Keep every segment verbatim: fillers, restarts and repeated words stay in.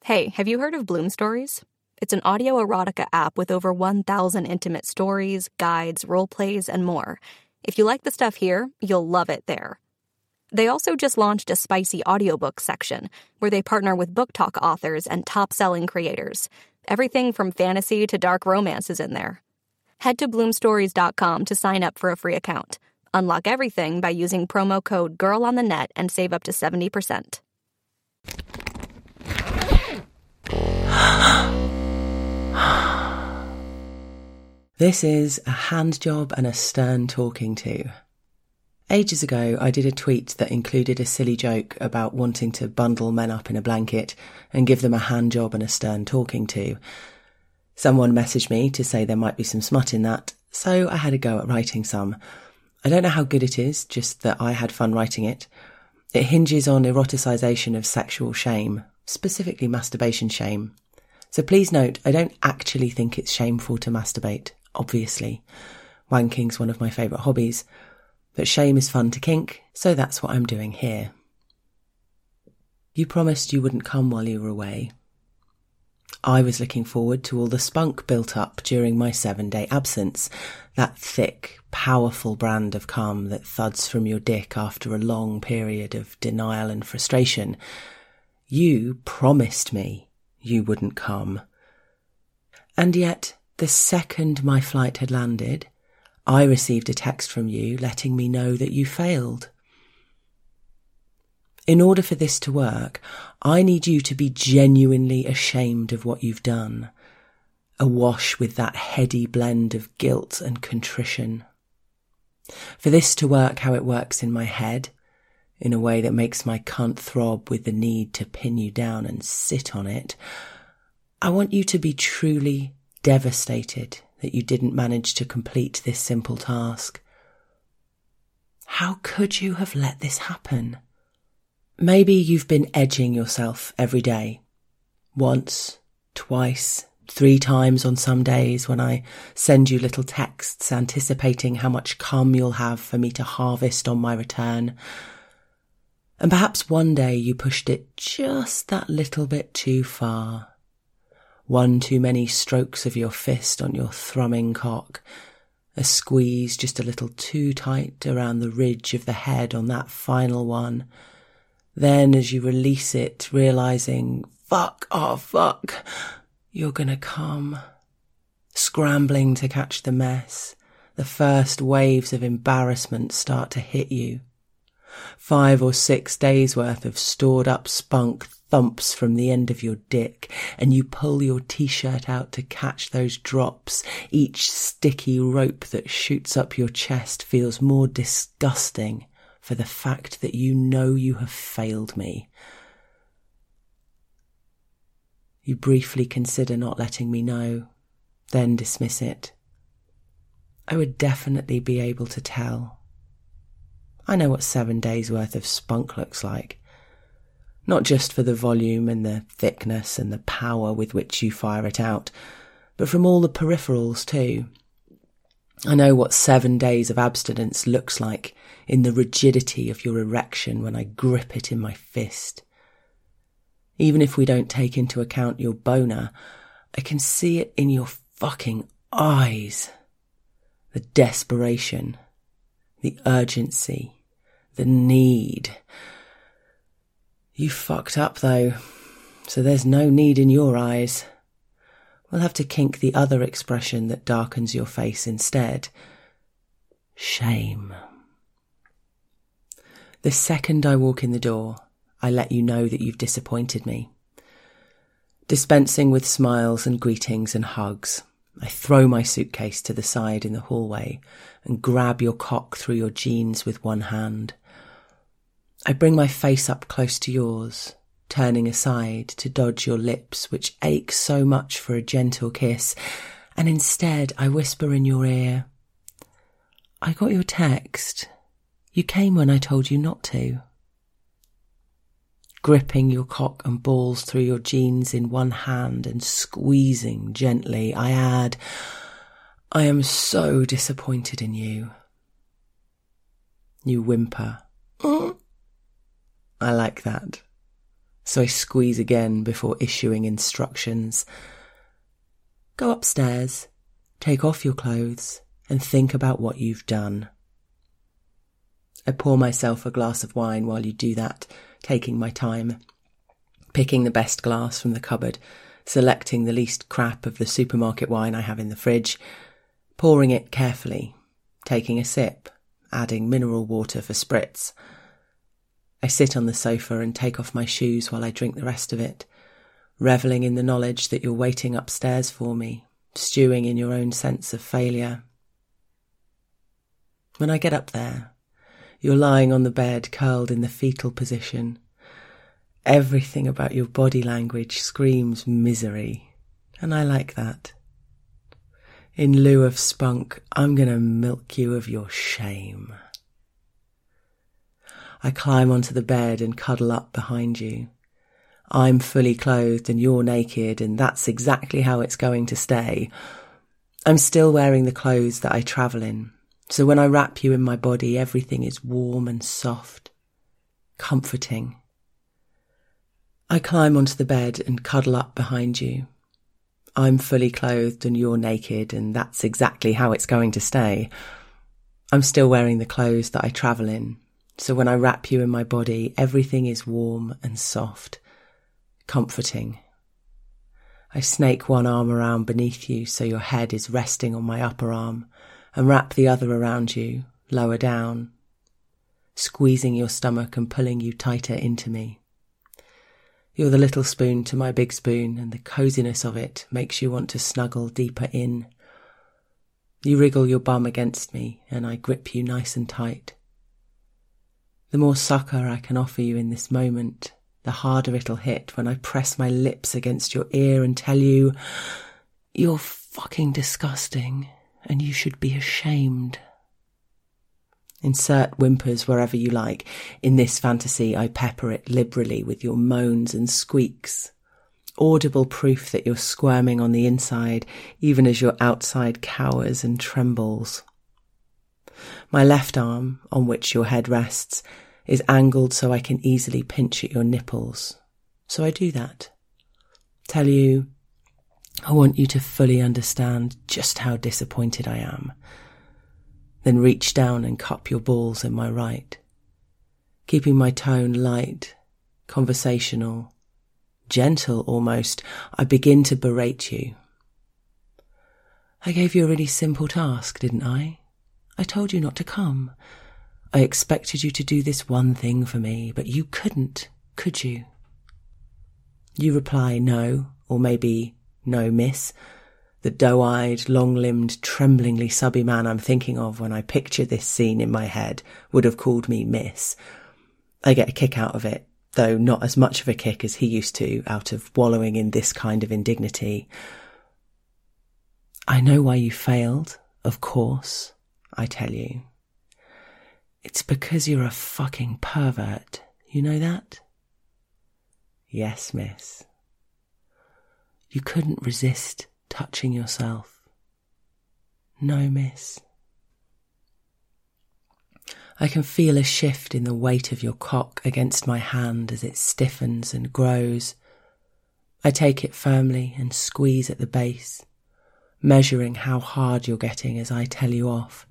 Hey, have you heard of Bloom Stories? It's an audio erotica app with over one thousand intimate stories, guides, role plays, and more. If you like the stuff here, you'll love it there. They also just launched a spicy audiobook section where they partner with book talk authors and top-selling creators. Everything from fantasy to dark romance is in there. Head to bloom stories dot com to sign up for a free account. Unlock everything by using promo code GIRLONTHENET and save up to seventy percent. This is a hand job and a stern talking to. Ages ago, I did a tweet that included a silly joke about wanting to bundle men up in a blanket and give them a hand job and a stern talking to. Someone messaged me to say there might be some smut in that, so I had a go at writing some. I don't know how good it is, just that I had fun writing it. It hinges on eroticisation of sexual shame, specifically masturbation shame. So please note, I don't actually think it's shameful to masturbate, obviously. Wanking's one of my favourite hobbies. But shame is fun to kink, so that's what I'm doing here. You promised you wouldn't come while you were away. I was looking forward to all the spunk built up during my seven-day absence, that thick, powerful brand of cum that thuds from your dick after a long period of denial and frustration. You promised me you wouldn't come. And yet, the second my flight had landed, I received a text from you letting me know that you failed. In order for this to work, I need you to be genuinely ashamed of what you've done, awash with that heady blend of guilt and contrition. For this to work how it works in my head, in a way that makes my cunt throb with the need to pin you down and sit on it, I want you to be truly devastated that you didn't manage to complete this simple task. How could you have let this happen? Maybe you've been edging yourself every day. Once, twice, three times on some days when I send you little texts anticipating how much cum you'll have for me to harvest on my return. And perhaps one day you pushed it just that little bit too far. One too many strokes of your fist on your thrumming cock, a squeeze just a little too tight around the ridge of the head on that final one. Then as you release it, realising, fuck, oh fuck, you're gonna come. Scrambling to catch the mess, the first waves of embarrassment start to hit you. Five or six days worth of stored up spunk thumps from the end of your dick, and you pull your t-shirt out to catch those drops. Each sticky rope that shoots up your chest feels more disgusting for the fact that you know you have failed me. You briefly consider not letting me know, then dismiss it. I would definitely be able to tell. I know what seven days worth of spunk looks like. Not just for the volume and the thickness and the power with which you fire it out, but from all the peripherals too. I know what seven days of abstinence looks like in the rigidity of your erection when I grip it in my fist. Even if we don't take into account your boner, I can see it in your fucking eyes. The desperation, the urgency, the need. You fucked up though, so there's no need in your eyes. We'll have to kink the other expression that darkens your face instead. Shame. The second I walk in the door, I let you know that you've disappointed me. Dispensing with smiles and greetings and hugs, I throw my suitcase to the side in the hallway and grab your cock through your jeans with one hand. I bring my face up close to yours, turning aside to dodge your lips which ache so much for a gentle kiss, and instead I whisper in your ear, I got your text. You came when I told you not to. Gripping your cock and balls through your jeans in one hand and squeezing gently, I add, I am so disappointed in you. You whimper. Mm. I like that. so I squeeze again before issuing instructions. Go upstairs, take off your clothes, and think about what you've done. I pour myself a glass of wine while you do that, taking my time, picking the best glass from the cupboard, selecting the least crap of the supermarket wine I have in the fridge, pouring it carefully, taking a sip, adding mineral water for spritz. I sit on the sofa and take off my shoes while I drink the rest of it, revelling in the knowledge that you're waiting upstairs for me, stewing in your own sense of failure. When I get up there, you're lying on the bed, curled in the fetal position. Everything about your body language screams misery, and I like that. In lieu of spunk, I'm going to milk you of your shame. I climb onto the bed and cuddle up behind you. I'm fully clothed and you're naked, and that's exactly how it's going to stay. I'm still wearing the clothes that I travel in, so when I wrap you in my body, everything is warm and soft, comforting. I climb onto the bed and cuddle up behind you. I'm fully clothed and you're naked, and that's exactly how it's going to stay. I'm still wearing the clothes that I travel in, so when I wrap you in my body, everything is warm and soft, comforting. I snake one arm around beneath you so your head is resting on my upper arm, and wrap the other around you, lower down, squeezing your stomach and pulling you tighter into me. You're the little spoon to my big spoon, and the coziness of it makes you want to snuggle deeper in. You wriggle your bum against me, and I grip you nice and tight. The more succour I can offer you in this moment, the harder it'll hit when I press my lips against your ear and tell you, you're fucking disgusting, and you should be ashamed. Insert whimpers wherever you like. In this fantasy, I pepper it liberally with your moans and squeaks. Audible proof that you're squirming on the inside, even as your outside cowers and trembles. My left arm, on which your head rests, is angled so I can easily pinch at your nipples. So I do that. Tell you, I want you to fully understand just how disappointed I am. Then reach down and cup your balls in my right, keeping my tone light, conversational, gentle almost. I begin to berate you. I gave you a really simple task, didn't I? I told you not to come. I expected you to do this one thing for me, but you couldn't, could you? You reply no, or maybe no, miss. The doe-eyed, long-limbed, tremblingly subby man I'm thinking of when I picture this scene in my head would have called me miss. I get a kick out of it, though not as much of a kick as he used to, out of wallowing in this kind of indignity. I know why you failed, of course, I tell you. It's because you're a fucking pervert, you know that? Yes, miss. You couldn't resist touching yourself. No, miss. I can feel a shift in the weight of your cock against my hand as it stiffens and grows. I take it firmly and squeeze at the base, measuring how hard you're getting as I tell you off.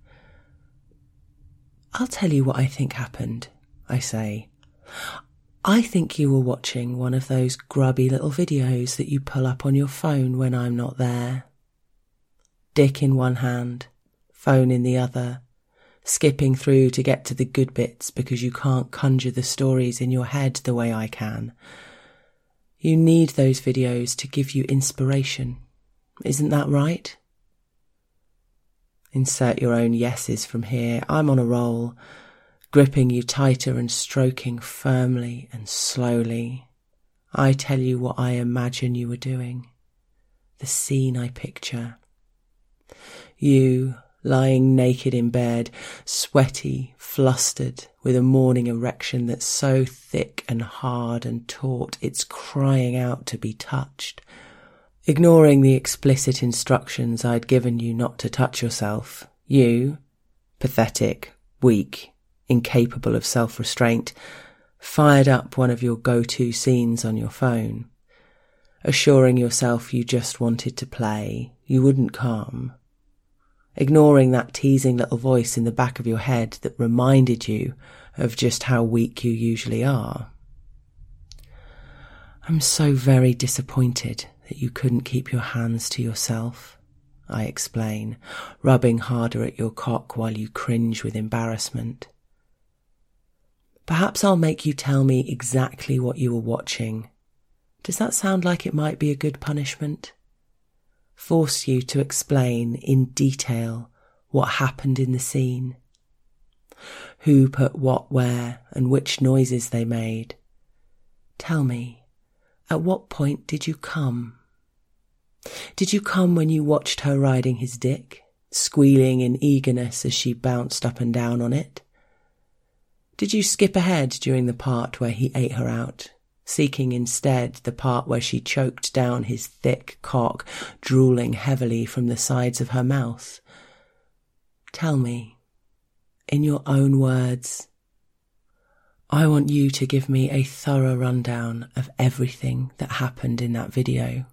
I'll tell you what I think happened, I say. I think you were watching one of those grubby little videos that you pull up on your phone when I'm not there. Dick in one hand, phone in the other, skipping through to get to the good bits because you can't conjure the stories in your head the way I can. You need those videos to give you inspiration. Isn't that right? Insert your own yeses from here. I'm on a roll, gripping you tighter and stroking firmly and slowly. I tell you what I imagine you were doing, the scene I picture. You, lying naked in bed, sweaty, flustered, with a morning erection that's so thick and hard and taut it's crying out to be touched. Ignoring the explicit instructions I'd given you not to touch yourself, you, pathetic, weak, incapable of self-restraint, fired up one of your go-to scenes on your phone, assuring yourself you just wanted to play, you wouldn't come, ignoring that teasing little voice in the back of your head that reminded you of just how weak you usually are. I'm so very disappointed that you couldn't keep your hands to yourself, I explain, rubbing harder at your cock while you cringe with embarrassment. Perhaps I'll make you tell me exactly what you were watching. Does that sound like it might be a good punishment? Force you to explain in detail what happened in the scene. Who put what where and which noises they made. Tell me, at what point did you come? Did you come when you watched her riding his dick, squealing in eagerness as she bounced up and down on it? Did you skip ahead during the part where he ate her out, seeking instead the part where she choked down his thick cock, drooling heavily from the sides of her mouth? Tell me, in your own words. I want you to give me a thorough rundown of everything that happened in that video.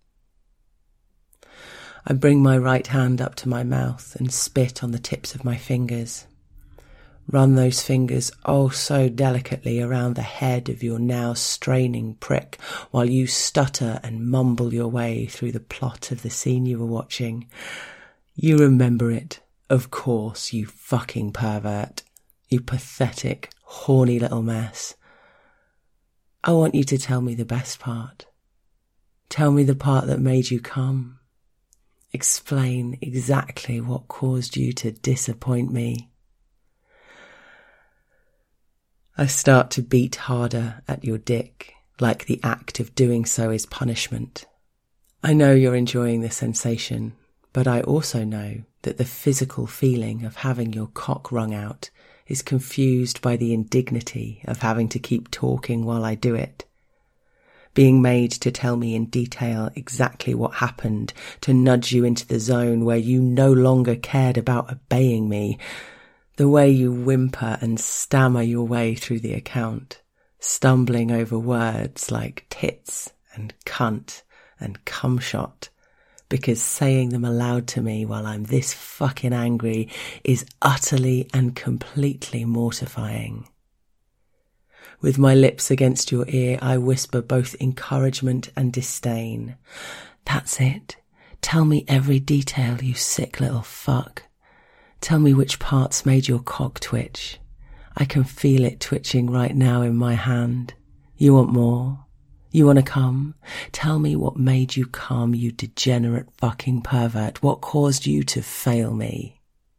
I bring my right hand up to my mouth and spit on the tips of my fingers. Run those fingers oh so delicately around the head of your now straining prick while you stutter and mumble your way through the plot of the scene you were watching. You remember it, of course, you fucking pervert. You pathetic, horny little mess. I want you to tell me the best part. Tell me the part that made you come. Explain exactly what caused you to disappoint me. I start to beat harder at your dick, like the act of doing so is punishment. I know you're enjoying the sensation, but I also know that the physical feeling of having your cock wrung out is confused by the indignity of having to keep talking while I do it. Being made to tell me in detail exactly what happened, to nudge you into the zone where you no longer cared about obeying me. The way you whimper and stammer your way through the account, stumbling over words like tits and cunt and cumshot, because saying them aloud to me while I'm this fucking angry is utterly and completely mortifying. With my lips against your ear, I whisper both encouragement and disdain. That's it. Tell me every detail, you sick little fuck. Tell me which parts made your cock twitch. I can feel it twitching right now in my hand. You want more? You want to come? Tell me what made you come, you degenerate fucking pervert. What caused you to fail me?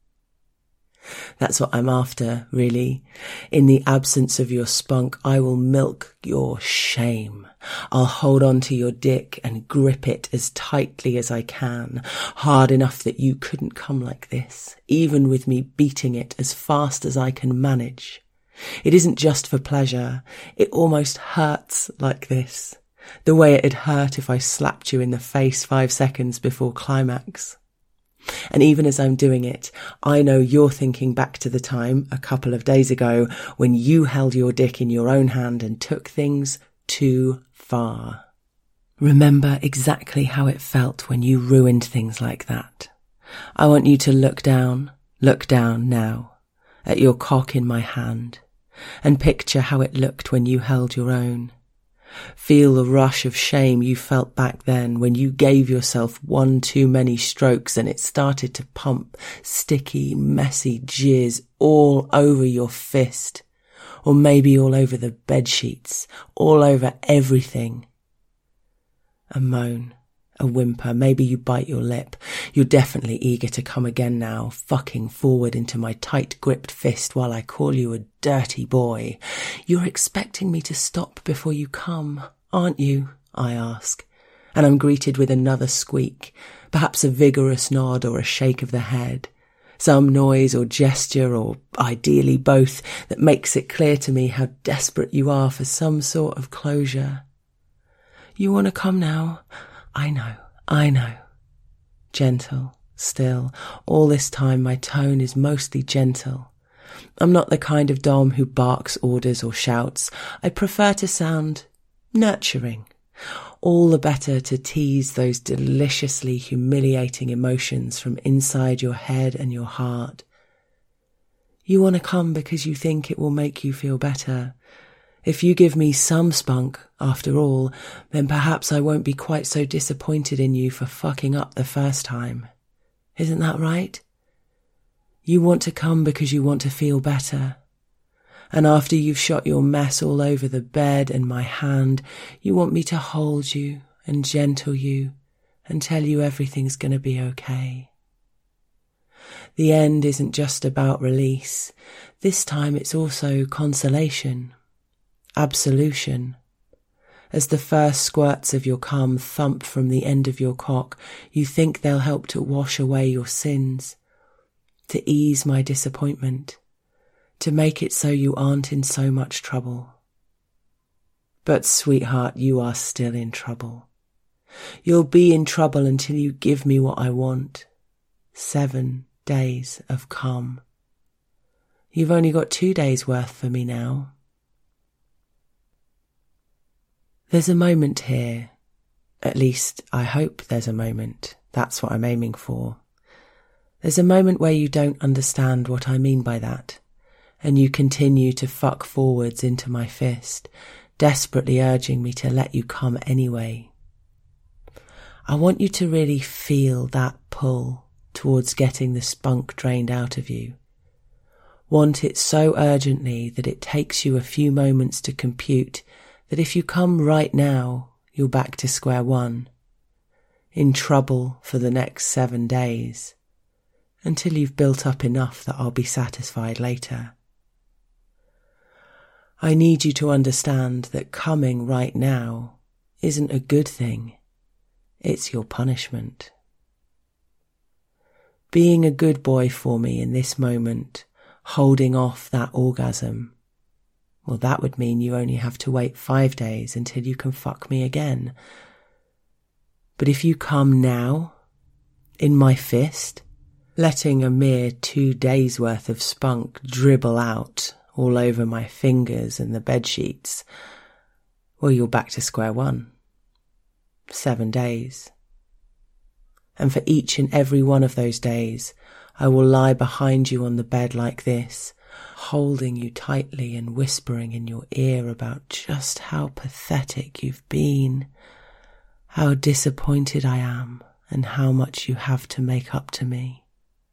That's what I'm after, really. In the absence of your spunk, I will milk your shame. I'll hold on to your dick and grip it as tightly as I can, hard enough that you couldn't come like this, even with me beating it as fast as I can manage. It isn't just for pleasure. It almost hurts like this, the way it'd hurt if I slapped you in the face five seconds before climax. And even as I'm doing it, I know you're thinking back to the time a couple of days ago when you held your dick in your own hand and took things too far. Remember exactly how it felt when you ruined things like that. I want you to look down, look down now, at your cock in my hand, and picture how it looked when you held your own. Feel the rush of shame you felt back then when you gave yourself one too many strokes and it started to pump sticky, messy jizz all over your fist, or maybe all over the bedsheets, all over everything. A moan, a whimper, maybe you bite your lip. You're definitely eager to come again now, fucking forward into my tight-gripped fist while I call you a dirty boy. You're expecting me to stop before you come, aren't you? I ask, and I'm greeted with another squeak, perhaps a vigorous nod or a shake of the head, some noise or gesture, or ideally both, that makes it clear to me how desperate you are for some sort of closure. You want to come now? I know, I know. Gentle, still, all this time my tone is mostly gentle. I'm not the kind of dom who barks orders or shouts. I prefer to sound nurturing. All the better to tease those deliciously humiliating emotions from inside your head and your heart. You want to come because you think it will make you feel better. If you give me some spunk, after all, then perhaps I won't be quite so disappointed in you for fucking up the first time. Isn't that right? You want to come because you want to feel better. And after you've shot your mess all over the bed and my hand, you want me to hold you and gentle you and tell you everything's going to be okay. The end isn't just about release. This time it's also consolation, absolution. As the first squirts of your cum thump from the end of your cock, you think they'll help to wash away your sins, to ease my disappointment, to make it so you aren't in so much trouble. But sweetheart, you are still in trouble. You'll be in trouble until you give me what I want. Seven days of cum. You've only got two days worth for me now. There's a moment here. At least I hope there's a moment. That's what I'm aiming for. There's a moment where you don't understand what I mean by that, and you continue to fuck forwards into my fist, desperately urging me to let you come anyway. I want you to really feel that pull towards getting the spunk drained out of you. Want it so urgently that it takes you a few moments to compute that if you come right now, you're back to square one, in trouble for the next seven days, until you've built up enough that I'll be satisfied later. I need you to understand that coming right now isn't a good thing. It's your punishment. Being a good boy for me in this moment, holding off that orgasm, well, that would mean you only have to wait five days until you can fuck me again. But if you come now, in my fist, letting a mere two days worth of spunk dribble out all over my fingers and the bedsheets, well, you're back to square one. Seven days. And for each and every one of those days, I will lie behind you on the bed like this, holding you tightly and whispering in your ear about just how pathetic you've been, how disappointed I am, and how much you have to make up to me.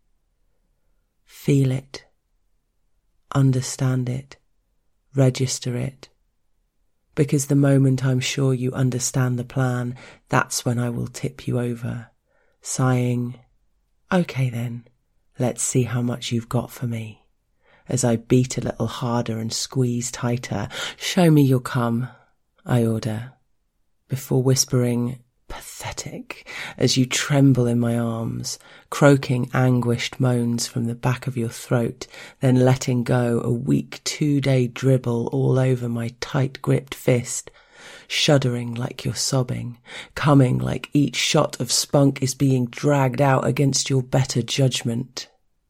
Feel it, understand it, register it, because the moment I'm sure you understand the plan, that's when I will tip you over, sighing, okay then, let's see how much you've got for me. As I beat a little harder and squeeze tighter, show me your cum, I order, before whispering, pathetic, as you tremble in my arms, croaking anguished moans from the back of your throat, then letting go a weak two-day dribble all over my tight-gripped fist, shuddering like you're sobbing, coming like each shot of spunk is being dragged out against your better judgment.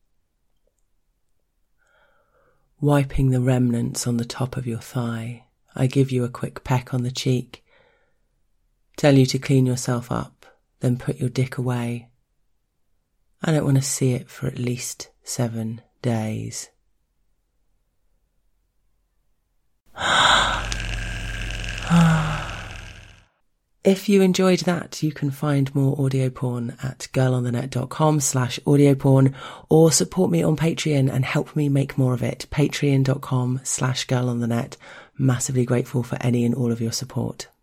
Wiping the remnants on the top of your thigh, I give you a quick peck on the cheek, tell you to clean yourself up, then put your dick away. I don't want to see it for at least seven days. If you enjoyed that, you can find more audio porn at girlonthenet.com slash audio porn, or support me on Patreon and help me make more of it. Patreon.com slash girlonthenet. Massively grateful for any and all of your support.